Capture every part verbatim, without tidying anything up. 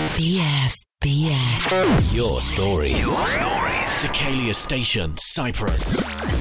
B F B S. Your stories. Your stories. Decalia Station, Cyprus.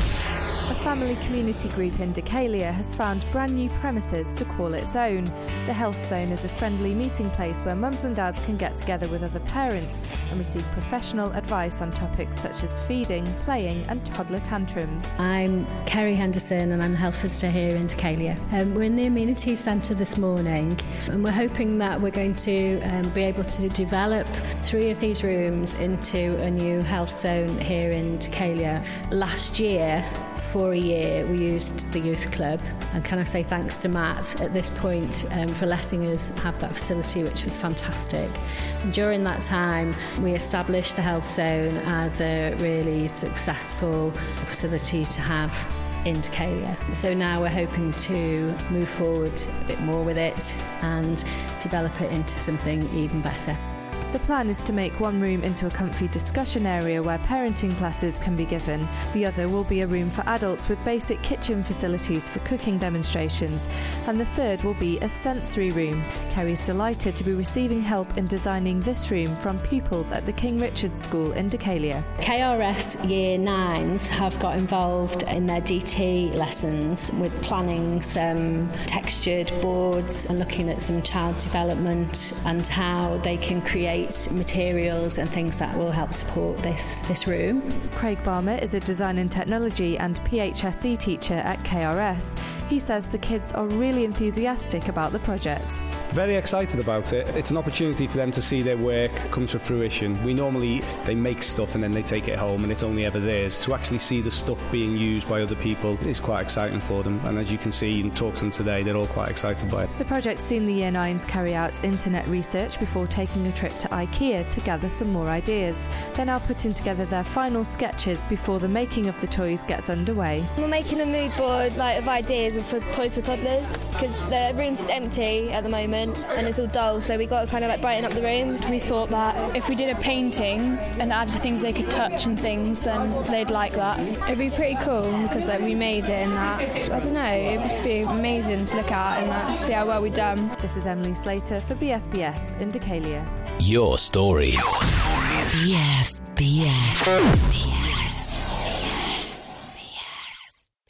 A family community group in Decalia has found brand new premises to call its own. The Health Zone is a friendly meeting place where mums and dads can get together with other parents and receive professional advice on topics such as feeding, playing and toddler tantrums. I'm Kerry Henderson and I'm the health visitor here in Decalia. Um, we're in the amenity centre this morning and we're hoping that we're going to um, be able to develop three of these rooms into a new health zone here in Decalia. Last year, for a year, we used the youth club, and can I say thanks to Matt at this point um, for letting us have that facility, which was fantastic. And during that time, we established the health zone as a really successful facility to have in Decalia. So now we're hoping to move forward a bit more with it and develop it into something even better. The plan is to make one room into a comfy discussion area where parenting classes can be given. The other will be a room for adults with basic kitchen facilities for cooking demonstrations. And the third will be a sensory room. Kerry's delighted to be receiving help in designing this room from pupils at the King Richard School in Decalia. K R S Year nines have got involved in their D T lessons with planning some textured boards and looking at some child development and how they can create materials and things that will help support this, this room. Craig Barmer is a design and technology and P H S E teacher at K R S. He says the kids are really enthusiastic about the project. Very excited about it. It's an opportunity for them to see their work come to fruition. We normally, they make stuff and then they take it home and it's only ever theirs. To actually see the stuff being used by other people is quite exciting for them. And as you can see and talk to them today, they're all quite excited by it. The project's seen the Year nines carry out internet research before taking a trip to IKEA to gather some more ideas. They're now putting together their final sketches before the making of the toys gets underway. We're making a mood board like of ideas for toys for toddlers because the room's just empty at the moment and it's all dull, so we got to kind of like brighten up the room. We thought that if we did a painting and added things they could touch and things, then they'd like that. It'd be pretty cool because like, we made it and that. I don't know, it'd just be amazing to look at and like, see how well we've done. This is Emily Slater for B F B S in Decalia. Your stories. B F B S.